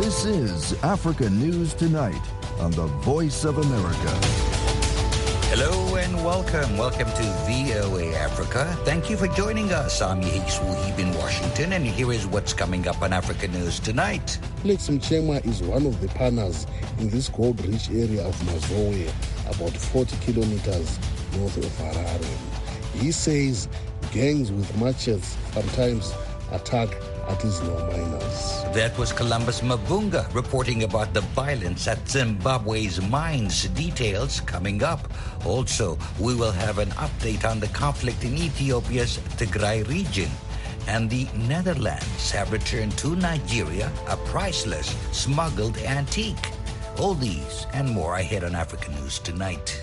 This is Africa News Tonight on the Voice of America. Hello and welcome. Welcome to VOA Africa. Thank you for joining us. I'm Yehik Swahib in Washington, and here is what's coming up on Africa News Tonight. Felix Mchema is one of the partners in this gold-rich area of Mazowe, about 40 kilometers north of Harare. He says gangs with machetes sometimes attack artisanal miners. That was Columbus Mavunga reporting about the violence at Zimbabwe's mines. Details coming up. Also, we will have an update on the conflict in Ethiopia's Tigray region. And the Netherlands have returned to Nigeria a priceless smuggled antique. All these and more ahead on Africa News Tonight.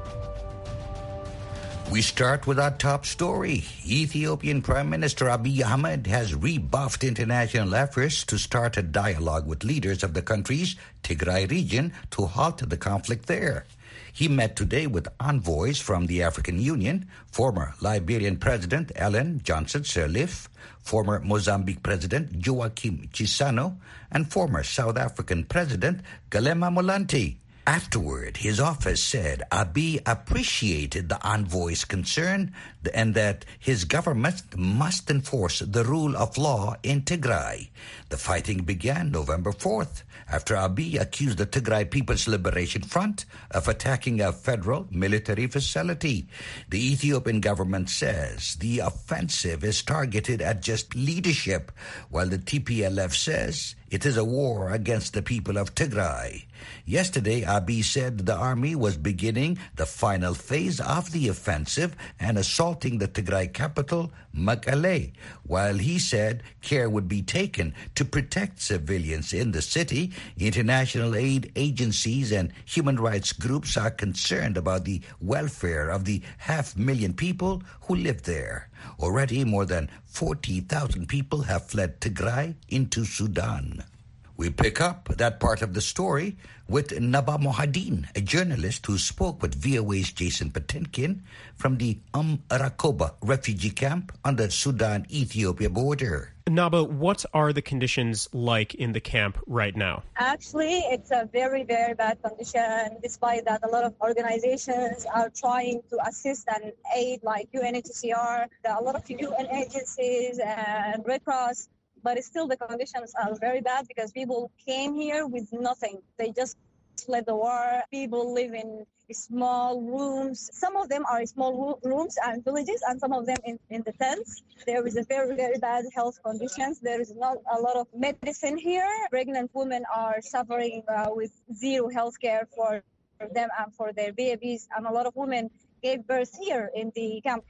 We start with our top story. Ethiopian Prime Minister Abiy Ahmed has rebuffed international efforts to start a dialogue with leaders of the country's Tigray region to halt the conflict there. He met today with envoys from the African Union, former Liberian President Ellen Johnson Sirleaf, former Mozambique President Joaquim Chissano, and former South African President Kgalema Motlanthe. Afterward, his office said Abiy appreciated the envoy's concern and that his government must enforce the rule of law in Tigray. The fighting began November 4th after Abiy accused the Tigray People's Liberation Front of attacking a federal military facility. The Ethiopian government says the offensive is targeted at just leadership, while the TPLF says it is a war against the people of Tigray. Yesterday, Abiy said the army was beginning the final phase of the offensive and assaulting the Tigray capital, Mekelle, while he said care would be taken to protect civilians in the city. International aid agencies and human rights groups are concerned about the welfare of the 500,000 people who live there. Already, more than 40,000 people have fled Tigray into Sudan. We pick up that part of the story with Naba Mohadin, a journalist who spoke with VOA's Jason Patinkin from the Rakoba refugee camp on the Sudan-Ethiopia border. Naba, what are the conditions like in the camp right now? Actually, it's a very, very bad condition. Despite that, a lot of organizations are trying to assist and aid, like UNHCR, a lot of UN agencies and Red Cross. But still, the conditions are very bad because people came here with nothing. They just fled the war. People live in small rooms. Some of them are small rooms and villages, and some of them in the tents. There is a very, very bad health conditions. There is not a lot of medicine here. Pregnant women are suffering with zero health care for them and for their babies. And a lot of women gave birth here in the camp.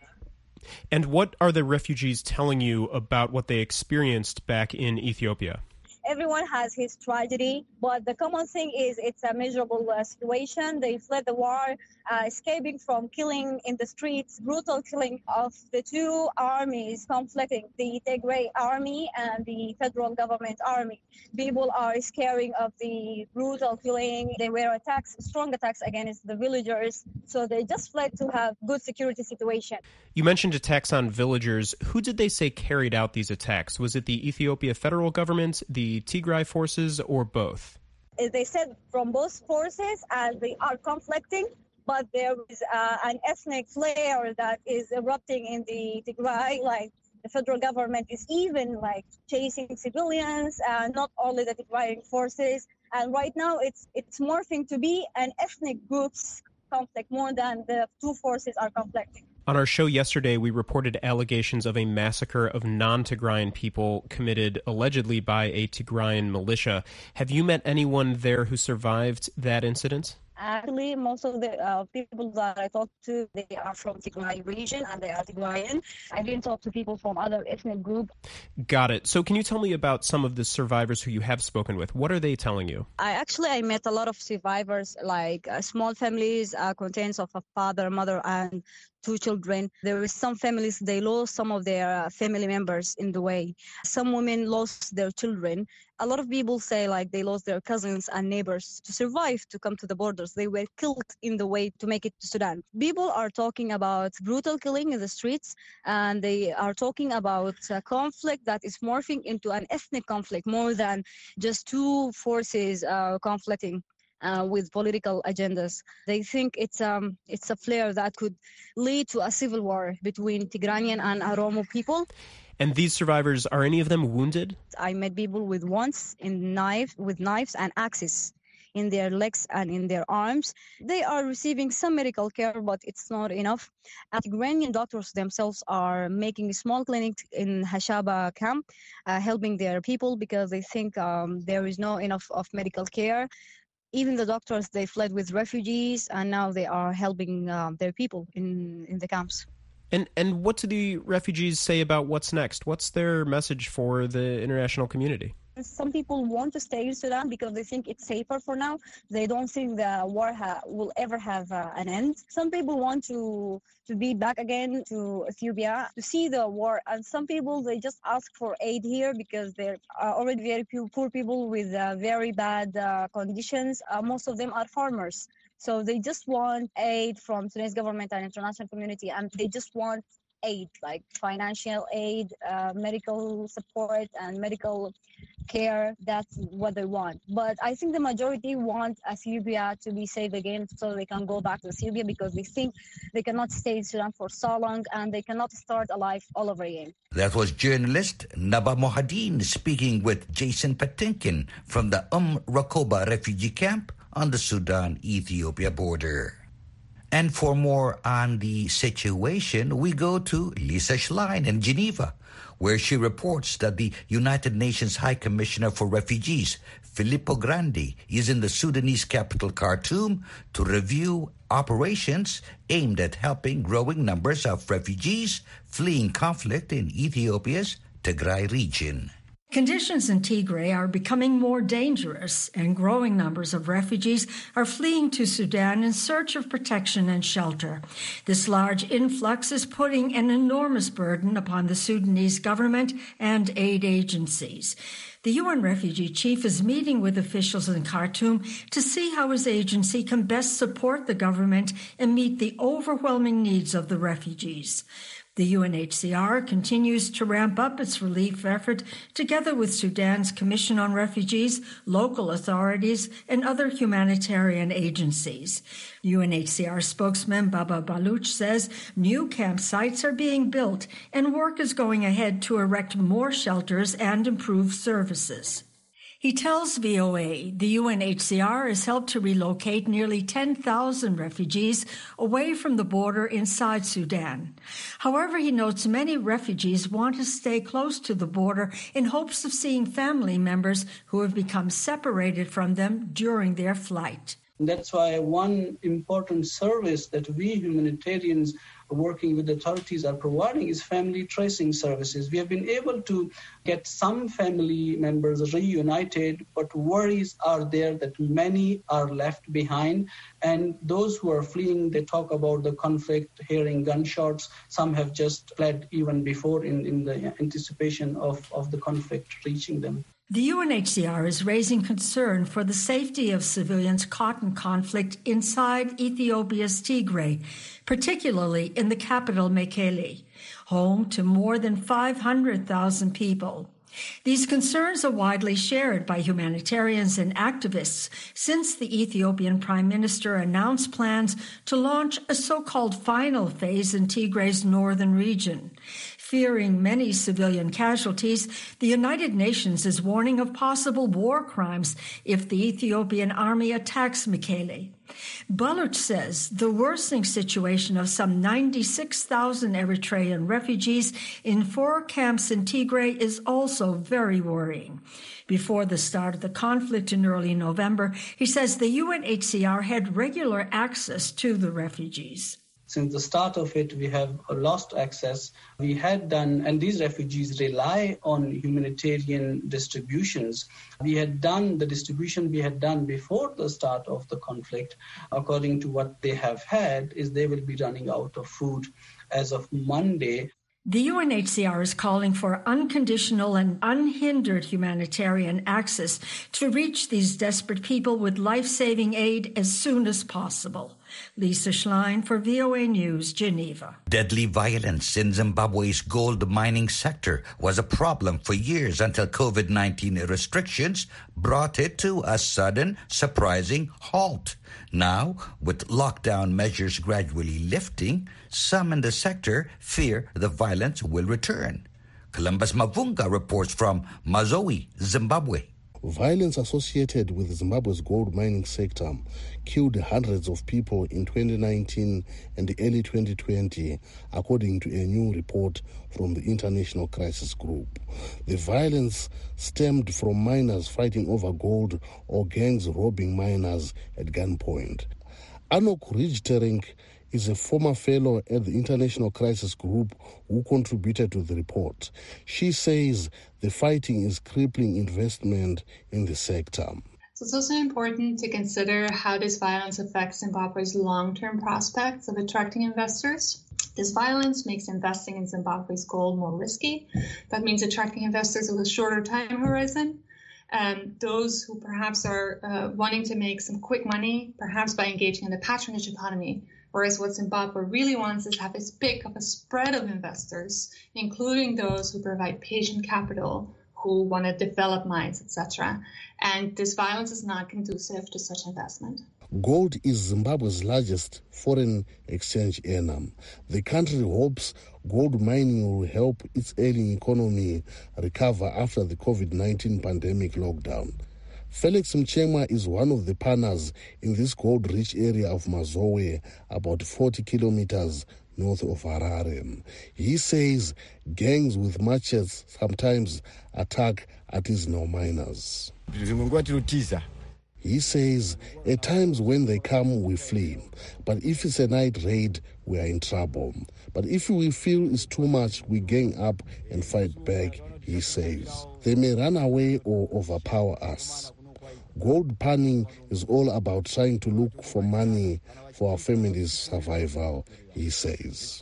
And what are the refugees telling you about what they experienced back in Ethiopia? Everyone has his tragedy, but the common thing is it's a miserable situation. They fled the war, escaping from killing in the streets, brutal killing of the two armies conflicting, the Tigray army and the federal government army. People are scaring of the brutal killing. There were attacks, strong attacks against the villagers, so they just fled to have good security situation. You mentioned attacks on villagers. Who did they say carried out these attacks? Was it the Ethiopia federal government, the Tigray forces, or both? They said from both forces as they are conflicting, but there is an ethnic flare that is erupting in the Tigray, like the federal government is even like chasing civilians, not only the Tigrayan forces. And right now it's morphing to be an ethnic groups conflict more than the two forces are conflicting. On our show yesterday, we reported allegations of a massacre of non-Tigrayan people committed allegedly by a Tigrayan militia. Have you met anyone there who survived that incident? Actually, most of the people that I talked to, they are from Tigray region and they are Tigrayan. I didn't talk to people from other ethnic groups. Got it. So can you tell me about some of the survivors who you have spoken with? What are they telling you? I met a lot of survivors, like small families, contains of a father, mother, and 2 children. There is some families, they lost some of their family members in the way. Some women lost their children. A lot of people say like they lost their cousins and neighbors to survive to come to the borders. They were killed in the way to make it to Sudan. People are talking about brutal killing in the streets, and they are talking about a conflict that is morphing into an ethnic conflict more than just 2 forces conflicting with political agendas. They think it's a flare that could lead to a civil war between Tigranian and Oromo people. And these survivors, are any of them wounded? I met people with wounds with knives and axes in their legs and in their arms. They are receiving some medical care, but it's not enough. Tigranian doctors themselves are making a small clinic in Hashaba camp, helping their people because they think there is no enough of medical care. Even the doctors, they fled with refugees, and now they are helping their people in the camps. And what do the refugees say about what's next? What's their message for the international community? Some people want to stay in Sudan because they think it's safer for now. They don't think the war will ever have an end. Some people want to be back again to Ethiopia to see the war. And some people, they just ask for aid here because there are already very poor people with very bad conditions. Most of them are farmers. So they just want aid from Sudanese government and international community, and they just want aid, like financial aid, medical support, and medical care. That's what they want. But I think the majority want Ethiopia to be safe again so they can go back to Ethiopia because they think they cannot stay in Sudan for so long and they cannot start a life all over again. That was journalist Naba Mohadin speaking with Jason Patinkin from the Rakoba refugee camp on the Sudan-Ethiopia border. And for more on the situation, we go to Lisa Schlein in Geneva, where she reports that the United Nations High Commissioner for Refugees, Filippo Grandi, is in the Sudanese capital Khartoum to review operations aimed at helping growing numbers of refugees fleeing conflict in Ethiopia's Tigray region. Conditions in Tigray are becoming more dangerous, and growing numbers of refugees are fleeing to Sudan in search of protection and shelter. This large influx is putting an enormous burden upon the Sudanese government and aid agencies. The UN refugee chief is meeting with officials in Khartoum to see how his agency can best support the government and meet the overwhelming needs of the refugees. The UNHCR continues to ramp up its relief effort together with Sudan's Commission on Refugees, local authorities, and other humanitarian agencies. UNHCR spokesman Baba Baloch says new campsites are being built and work is going ahead to erect more shelters and improve services. He tells VOA the UNHCR has helped to relocate nearly 10,000 refugees away from the border inside Sudan. However, he notes many refugees want to stay close to the border in hopes of seeing family members who have become separated from them during their flight. That's why one important service that we humanitarians working with authorities are providing is family tracing services. We have been able to get some family members reunited, but worries are there that many are left behind. And those who are fleeing, they talk about the conflict, hearing gunshots. Some have just fled even before in the anticipation of the conflict reaching them. The UNHCR is raising concern for the safety of civilians caught in conflict inside Ethiopia's Tigray, particularly in the capital Mekelle, home to more than 500,000 people. These concerns are widely shared by humanitarians and activists since the Ethiopian Prime Minister announced plans to launch a so-called final phase in Tigray's northern region. Fearing many civilian casualties, the United Nations is warning of possible war crimes if the Ethiopian army attacks Mekelle. Baloch says the worsening situation of some 96,000 Eritrean refugees in 4 camps in Tigray is also very worrying. Before the start of the conflict in early November, he says the UNHCR had regular access to the refugees. Since the start of it, we have lost access. We had done, and these refugees rely on humanitarian distributions. We had done the distribution we had done before the start of the conflict. According to what they have had, is they will be running out of food as of Monday. The UNHCR is calling for unconditional and unhindered humanitarian access to reach these desperate people with life-saving aid as soon as possible. Lisa Schlein for VOA News, Geneva. Deadly violence in Zimbabwe's gold mining sector was a problem for years until COVID-19 restrictions brought it to a sudden, surprising halt. Now, with lockdown measures gradually lifting, some in the sector fear the violence will return. Columbus Mavunga reports from Mazoe, Zimbabwe. Violence associated with Zimbabwe's gold mining sector killed hundreds of people in 2019 and early 2020, according to a new report from the International Crisis Group. The violence stemmed from miners fighting over gold or gangs robbing miners at gunpoint. Anok Rijterink is a former fellow at the International Crisis Group who contributed to the report. She says the fighting is crippling investment in the sector. So it's also important to consider how this violence affects Zimbabwe's long-term prospects of attracting investors. This violence makes investing in Zimbabwe's gold more risky. That means attracting investors with a shorter time horizon. Those who perhaps are wanting to make some quick money, perhaps by engaging in the patronage economy. Whereas what Zimbabwe really wants is to have a pick of a spread of investors, including those who provide patient capital, who want to develop mines, etc. And this violence is not conducive to such investment. Gold is Zimbabwe's largest foreign exchange earner. The country hopes gold mining will help its ailing economy recover after the COVID-19 pandemic lockdown. Felix Mchemwa is one of the partners in this gold-rich area of Mazoe, about 40 kilometers north of Harare. He says gangs with machetes sometimes attack artisanal miners. He says, at times when they come, we flee. But if it's a night raid, we are in trouble. But if we feel it's too much, we gang up and fight back, he says. They may run away or overpower us. Gold panning is all about trying to look for money for our family's survival, he says.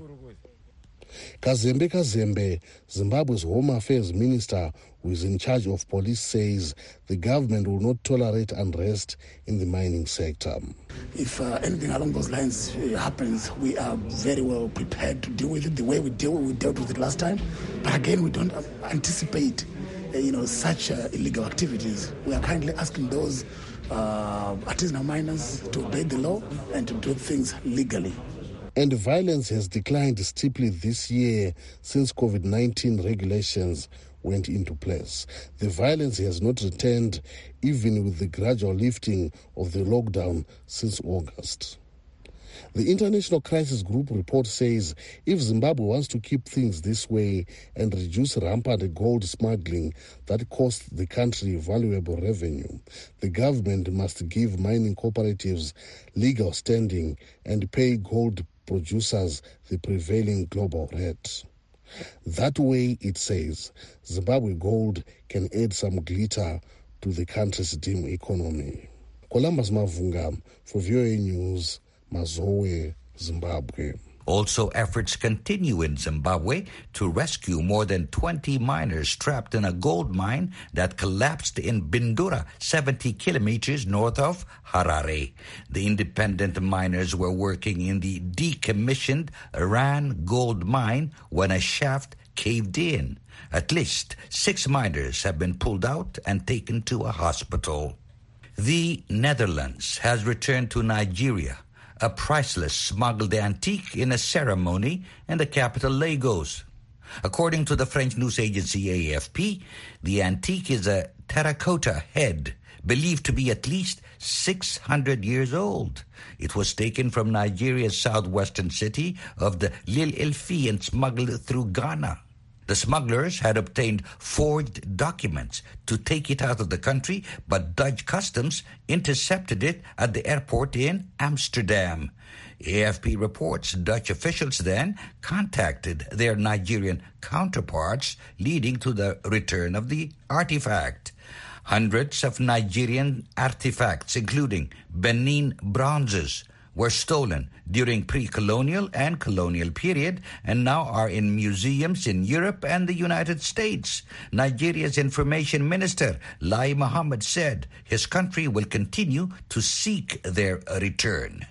Kazembe Kazembe, Zimbabwe's Home Affairs Minister who is in charge of police, says the government will not tolerate unrest in the mining sector. If anything along those lines happens, we are very well prepared to deal with it the way we dealt with it last time. But again, we don't anticipate such illegal activities. We are kindly asking those artisanal miners to obey the law and to do things legally. And violence has declined steeply this year since COVID-19 regulations went into place. The violence has not returned even with the gradual lifting of the lockdown since August. The International Crisis Group report says if Zimbabwe wants to keep things this way and reduce rampant gold smuggling that costs the country valuable revenue, the government must give mining cooperatives legal standing and pay gold producers the prevailing global rate. That way, it says, Zimbabwe gold can add some glitter to the country's dim economy. Columbus Mavunga for VOA News, Mazoe, Zimbabwe. Also, efforts continue in Zimbabwe to rescue more than 20 miners trapped in a gold mine that collapsed in Bindura, 70 kilometers north of Harare. The independent miners were working in the decommissioned Ran gold mine when a shaft caved in. At least 6 miners have been pulled out and taken to a hospital. The Netherlands has returned to Nigeria a priceless smuggled antique in a ceremony in the capital Lagos. According to the French news agency AFP, the antique is a terracotta head believed to be at least 600 years old. It was taken from Nigeria's southwestern city of the Lil Ilfi and smuggled through Ghana. The smugglers had obtained forged documents to take it out of the country, but Dutch customs intercepted it at the airport in Amsterdam. AFP reports Dutch officials then contacted their Nigerian counterparts, leading to the return of the artifact. Hundreds of Nigerian artifacts, including Benin bronzes, were stolen during pre-colonial and colonial period and now are in museums in Europe and the United States. Nigeria's information minister, Lai Mohammed, said his country will continue to seek their return.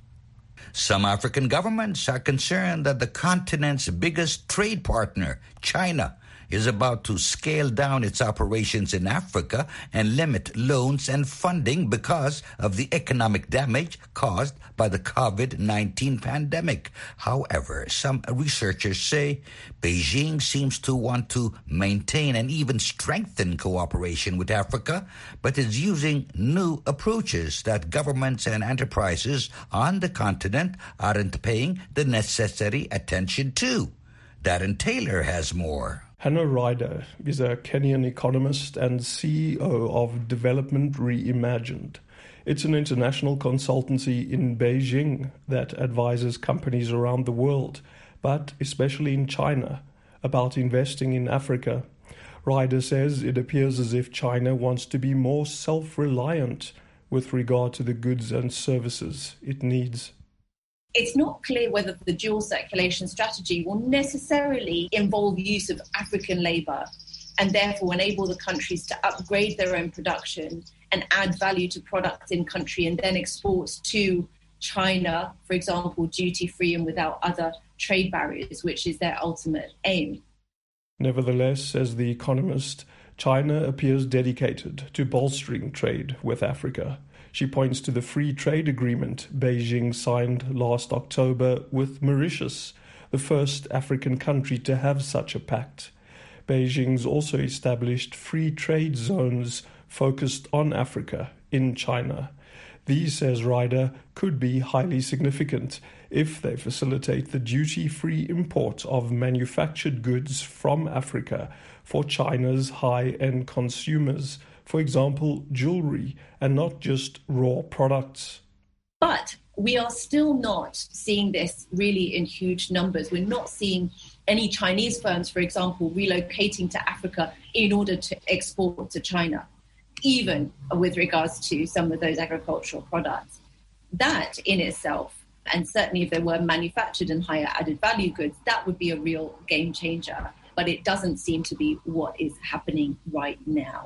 Some African governments are concerned that the continent's biggest trade partner, China, is about to scale down its operations in Africa and limit loans and funding because of the economic damage caused by the COVID-19 pandemic. However, some researchers say Beijing seems to want to maintain and even strengthen cooperation with Africa, but is using new approaches that governments and enterprises on the continent aren't paying the necessary attention to. Darren Taylor has more. Hannah Ryder is a Kenyan economist and CEO of Development Reimagined. It's an international consultancy in Beijing that advises companies around the world, but especially in China, about investing in Africa. Ryder says it appears as if China wants to be more self-reliant with regard to the goods and services it needs. It's not clear whether the dual circulation strategy will necessarily involve use of African labour and therefore enable the countries to upgrade their own production and add value to products in country and then export to China, for example, duty-free and without other trade barriers, which is their ultimate aim. Nevertheless, says The Economist, China appears dedicated to bolstering trade with Africa. She points to the free trade agreement Beijing signed last October with Mauritius, the first African country to have such a pact. Beijing's also established free trade zones focused on Africa in China. These, says Ryder, could be highly significant if they facilitate the duty-free import of manufactured goods from Africa for China's high-end consumers, for example, jewelry, and not just raw products. But we are still not seeing this really in huge numbers. We're not seeing any Chinese firms, for example, relocating to Africa in order to export to China, even with regards to some of those agricultural products. That in itself, and certainly if there were manufactured and higher added value goods, that would be a real game changer. But it doesn't seem to be what is happening right now.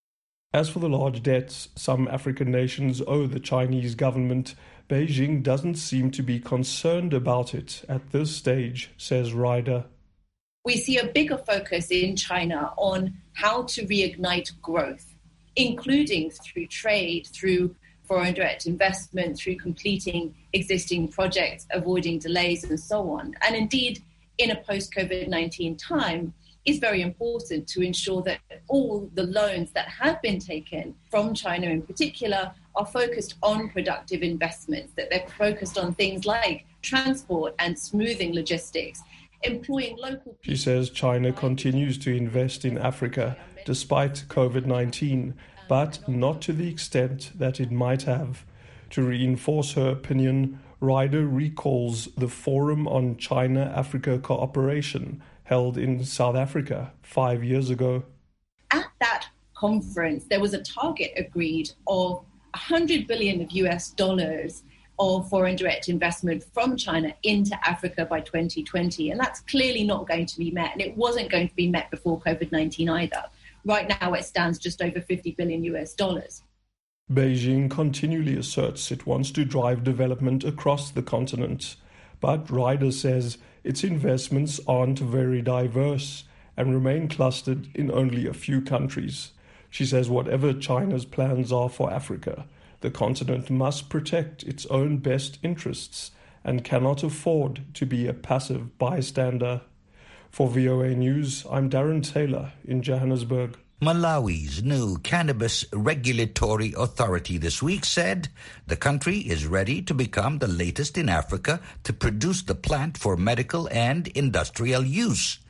As for the large debts some African nations owe the Chinese government, Beijing doesn't seem to be concerned about it at this stage, says Ryder. We see a bigger focus in China on how to reignite growth, including through trade, through foreign direct investment, through completing existing projects, avoiding delays and so on. And indeed, in a post-COVID-19 time, is very important to ensure that all the loans that have been taken from China in particular are focused on productive investments, that they're focused on things like transport and smoothing logistics, employing local people. She says China continues to invest in Africa despite COVID-19, but not to the extent that it might have. To reinforce her opinion, Ryder recalls the Forum on China-Africa Cooperation held in South Africa 5 years ago. At that conference, there was a target agreed of $100 billion of US dollars of foreign direct investment from China into Africa by 2020. And that's clearly not going to be met. And it wasn't going to be met before COVID-19 either. Right now, it stands just over $50 billion US dollars. Beijing continually asserts it wants to drive development across the continent. But Ryder says its investments aren't very diverse and remain clustered in only a few countries. She says whatever China's plans are for Africa, the continent must protect its own best interests and cannot afford to be a passive bystander. For VOA News, I'm Darren Taylor in Johannesburg. Malawi's new cannabis regulatory authority this week said the country is ready to become the latest in Africa to produce the plant for medical and industrial use.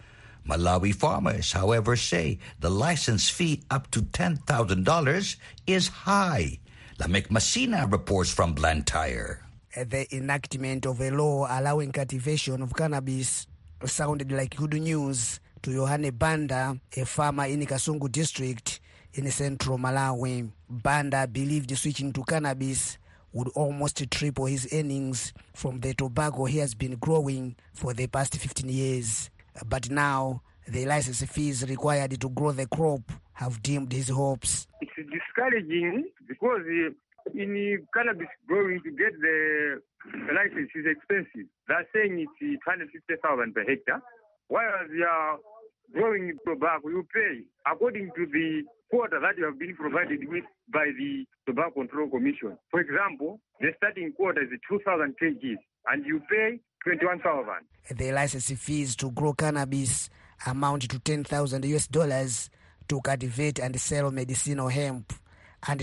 Malawi farmers, however, say the license fee up to $10,000 is high. Lamek Masina reports from Blantyre. The enactment of a law allowing cultivation of cannabis sounded like good news to Yohane Banda, a farmer in Kasungu district in central Malawi. Banda believed switching to cannabis would almost triple his earnings from the tobacco he has been growing for the past 15 years. But now, the license fees required to grow the crop have dimmed his hopes. It's discouraging because in cannabis growing to get the license is expensive. They're saying it's 150,000 per hectare. Whereas you are growing tobacco, you pay according to the quota that you have been provided with by the Tobacco Control Commission. For example, the starting quota is 2,000 kgs and you pay 21,000. The license fees to grow cannabis amount to $10,000 to cultivate and sell medicinal hemp, and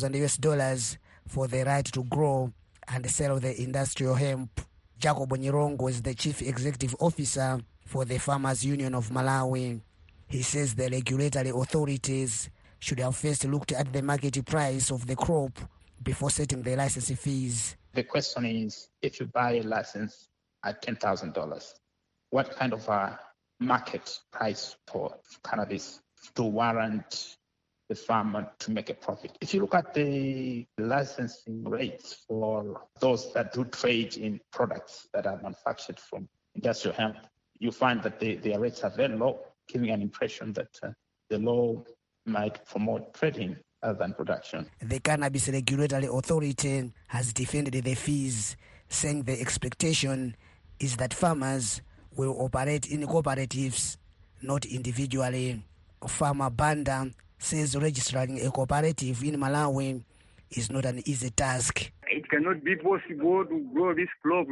$2,000 for the right to grow and sell the industrial hemp. Jacob Nyirongo is the chief executive officer for the Farmers Union of Malawi. He says the regulatory authorities should have first looked at the market price of the crop before setting the license fees. The question is, if you buy a license at $10,000, what kind of a market price for cannabis to warrant the farmer to make a profit? If you look at the licensing rates for those that do trade in products that are manufactured from industrial hemp, you find that their rates are very low, giving an impression that the law might promote trading other than production. The Cannabis Regulatory Authority has defended the fees, saying the expectation is that farmers will operate in cooperatives, not individually. Farmer Banda says registering a cooperative in Malawi is not an easy task. It cannot be possible to grow this crop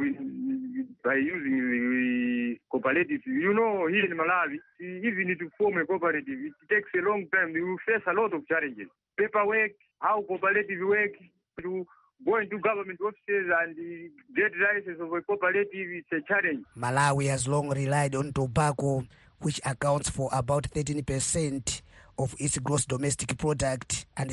by using the cooperative. You know, here in Malawi, even to form a cooperative, it takes a long time. You face a lot of challenges. Paperwork, how cooperative work, to go into government offices and get license of a cooperative, it's a challenge. Malawi has long relied on tobacco, which accounts for about 13% of its gross domestic product and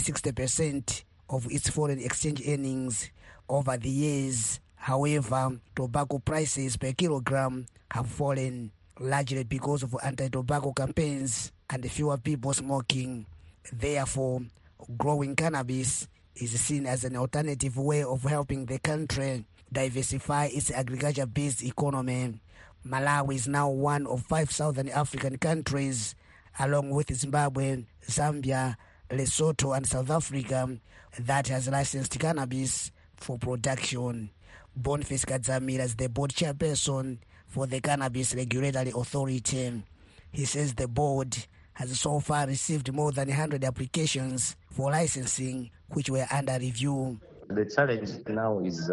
60% of its foreign exchange earnings. Over the years, however, tobacco prices per kilogram have fallen, largely because of anti-tobacco campaigns and fewer people smoking. Therefore, growing cannabis is seen as an alternative way of helping the country diversify its agriculture-based economy. Malawi is now one of 5 Southern African countries, along with Zimbabwe, Zambia, Lesotho, and South Africa, that has licensed cannabis for production. Boniface Kadzamira is the board chairperson for the Cannabis Regulatory Authority. He says the board has so far received more than 100 applications for licensing, which were under review. The challenge now is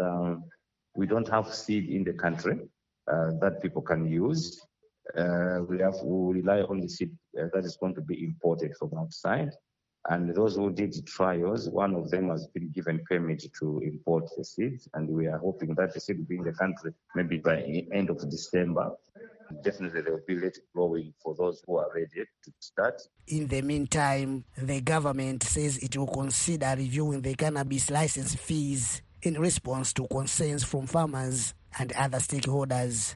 we don't have seed in the country that people can use. We rely on the seed that is going to be imported from outside. And those who did trials, one of them has been given permit to import the seeds, and we are hoping that the seed will be in the country maybe by the end of December. Definitely there will be late growing for those who are ready to start. In the meantime, the government says it will consider reviewing the cannabis license fees in response to concerns from farmers and other stakeholders.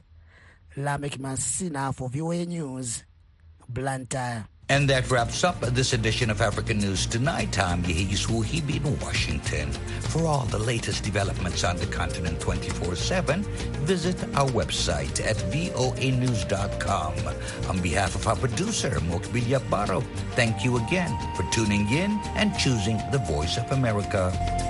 Lamek Masina for VOA News, Blantyre. And that wraps up this edition of African News Tonight. I'm Yehis Wuhibi in Washington. For all the latest developments on the continent 24/7, visit our website at voanews.com. On behalf of our producer, Mokbil Baro, thank you again for tuning in and choosing the Voice of America.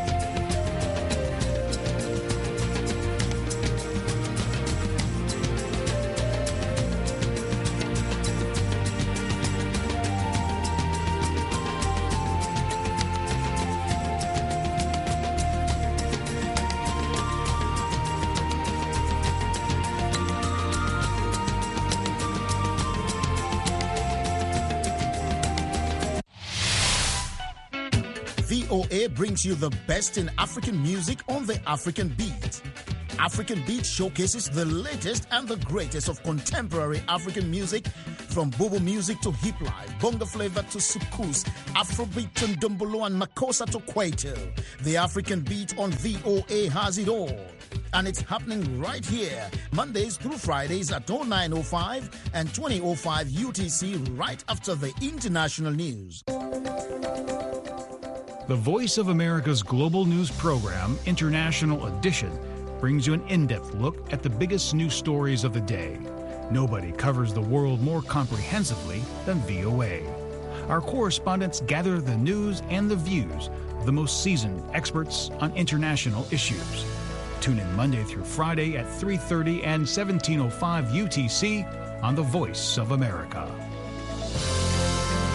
VOA brings you the best in African music on the African Beat. African Beat showcases the latest and the greatest of contemporary African music From Bobo music to hip life, bonga flavor to sukus, Afrobeat to Ndombolo and Makossa to Kwaito, the African beat on VOA has it all. And it's happening right here, Mondays through Fridays at 09:05 and 20:05 UTC, right after the international news. The Voice of America's global news program, International Edition, brings you an in-depth look at the biggest news stories of the day. Nobody covers the world more comprehensively than VOA. Our correspondents gather the news and the views of the most seasoned experts on international issues. Tune in Monday through Friday at 3:30 and 17:05 UTC on The Voice of America.